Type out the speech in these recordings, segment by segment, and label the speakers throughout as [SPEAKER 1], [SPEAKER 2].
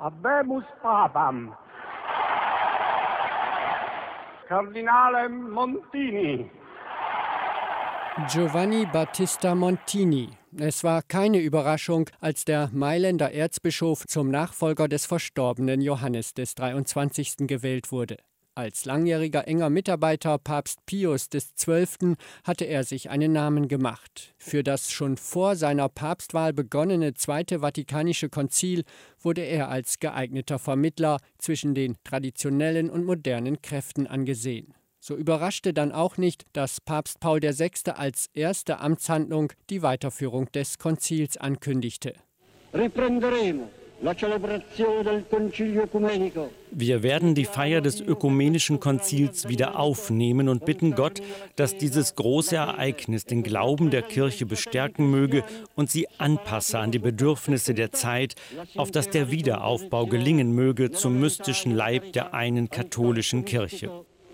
[SPEAKER 1] Habemus Papam. Kardinale Montini.
[SPEAKER 2] Giovanni Battista Montini. Es war keine Überraschung, als der Mailänder Erzbischof zum Nachfolger des verstorbenen Johannes des 23. gewählt wurde. Als langjähriger enger Mitarbeiter Papst Pius XII. Hatte er sich einen Namen gemacht. Für das schon vor seiner Papstwahl begonnene Zweite Vatikanische Konzil wurde er als geeigneter Vermittler zwischen den traditionellen und modernen Kräften angesehen. So überraschte dann auch nicht, dass Papst Paul VI. Als erste Amtshandlung die Weiterführung des Konzils ankündigte.
[SPEAKER 3] Wir werden die Feier des Ökumenischen Konzils wieder aufnehmen und bitten Gott, dass dieses große Ereignis den Glauben der Kirche bestärken möge und sie anpasse an die Bedürfnisse der Zeit, auf dass der Wiederaufbau gelingen möge zum mystischen Leib der einen katholischen Kirche.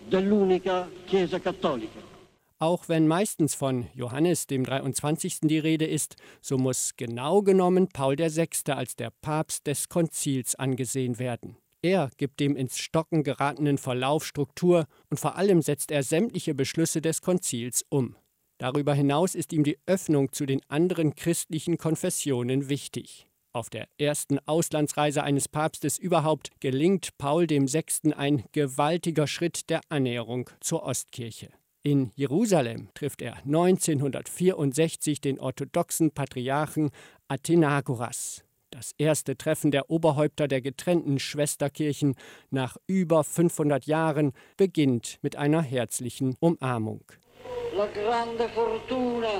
[SPEAKER 2] Auch wenn meistens von Johannes dem 23. die Rede ist, so muss genau genommen Paul VI. Als der Papst des Konzils angesehen werden. Er gibt dem ins Stocken geratenen Verlauf Struktur und vor allem setzt er sämtliche Beschlüsse des Konzils um. Darüber hinaus ist ihm die Öffnung zu den anderen christlichen Konfessionen wichtig. Auf der ersten Auslandsreise eines Papstes überhaupt gelingt Paul VI. Ein gewaltiger Schritt der Annäherung zur Ostkirche. In Jerusalem trifft er 1964 den orthodoxen Patriarchen Athenagoras. Das erste Treffen der Oberhäupter der getrennten Schwesterkirchen nach über 500 Jahren beginnt mit einer herzlichen Umarmung. La grande fortuna.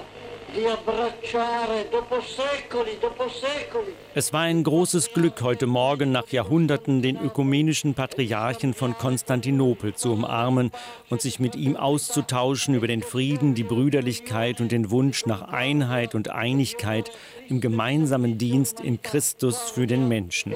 [SPEAKER 3] Es war ein großes Glück, heute Morgen nach Jahrhunderten den ökumenischen Patriarchen von Konstantinopel zu umarmen und sich mit ihm auszutauschen über den Frieden, die Brüderlichkeit und den Wunsch nach Einheit und Einigkeit im gemeinsamen Dienst in Christus für den Menschen.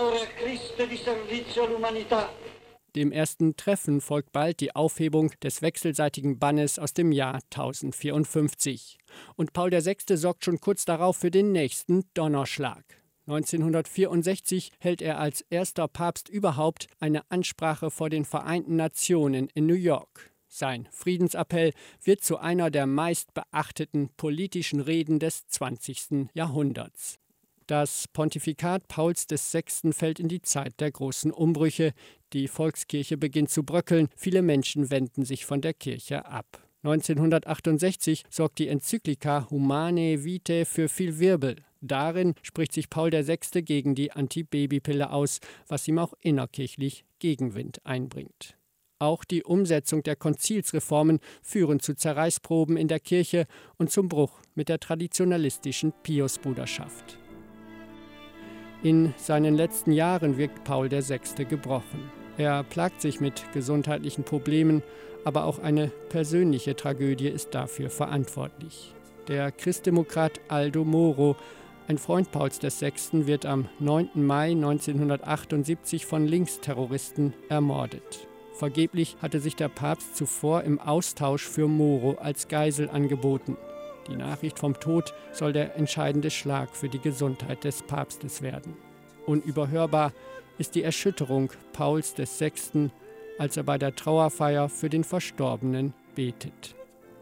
[SPEAKER 2] Dem ersten Treffen folgt bald die Aufhebung des wechselseitigen Bannes aus dem Jahr 1054. Und Paul VI. Sorgt schon kurz darauf für den nächsten Donnerschlag. 1964 hält er als erster Papst überhaupt eine Ansprache vor den Vereinten Nationen in New York. Sein Friedensappell wird zu einer der meistbeachteten politischen Reden des 20. Jahrhunderts. Das Pontifikat Pauls VI. Fällt in die Zeit der großen Umbrüche. Die Volkskirche beginnt zu bröckeln. Viele Menschen wenden sich von der Kirche ab. 1968 sorgt die Enzyklika Humanae Vitae für viel Wirbel. Darin spricht sich Paul VI. Gegen die Antibabypille aus, was ihm auch innerkirchlich Gegenwind einbringt. Auch die Umsetzung der Konzilsreformen führen zu Zerreißproben in der Kirche und zum Bruch mit der traditionalistischen Piusbruderschaft. In seinen letzten Jahren wirkt Paul VI. Gebrochen. Er plagt sich mit gesundheitlichen Problemen, aber auch eine persönliche Tragödie ist dafür verantwortlich. Der Christdemokrat Aldo Moro, ein Freund Pauls VI., wird am 9. Mai 1978 von Linksterroristen ermordet. Vergeblich hatte sich der Papst zuvor im Austausch für Moro als Geisel angeboten. Die Nachricht vom Tod soll der entscheidende Schlag für die Gesundheit des Papstes werden. Unüberhörbar ist die Erschütterung Pauls VI., als er bei der Trauerfeier für den Verstorbenen betet.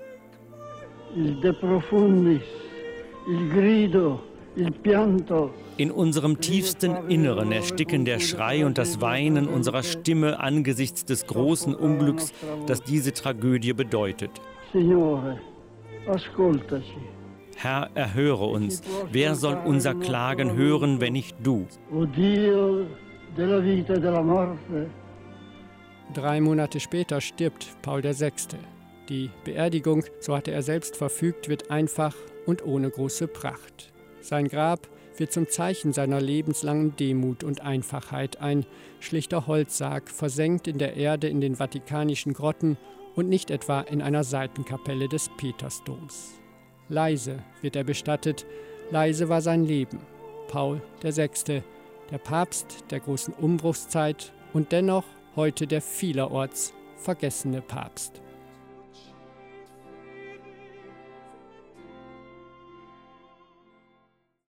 [SPEAKER 3] In unserem tiefsten Inneren ersticken der Schrei und das Weinen unserer Stimme angesichts des großen Unglücks, das diese Tragödie bedeutet. Herr, erhöre uns. Wer soll unser Klagen hören, wenn nicht du?
[SPEAKER 2] 3 Monate später stirbt Paul VI. Die Beerdigung, so hatte er selbst verfügt, wird einfach und ohne große Pracht. Sein Grab wird zum Zeichen seiner lebenslangen Demut und Einfachheit, ein schlichter Holzsarg, versenkt in der Erde in den vatikanischen Grotten und nicht etwa in einer Seitenkapelle des Petersdoms. Leise wird er bestattet, leise war sein Leben. Paul VI., der Papst der großen Umbruchszeit und dennoch heute der vielerorts vergessene Papst.